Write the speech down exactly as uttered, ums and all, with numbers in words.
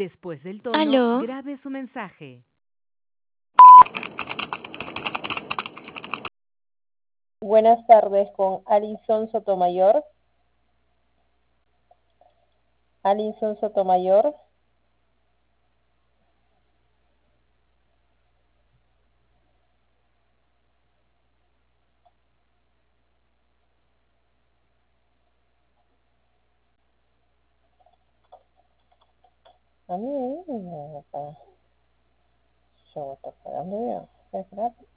Después del tono, Aló, grabe su mensaje. Buenas tardes con Alison Sotomayor. Alison Sotomayor. A mí, yo voy a estar pagando bien. Es gratis.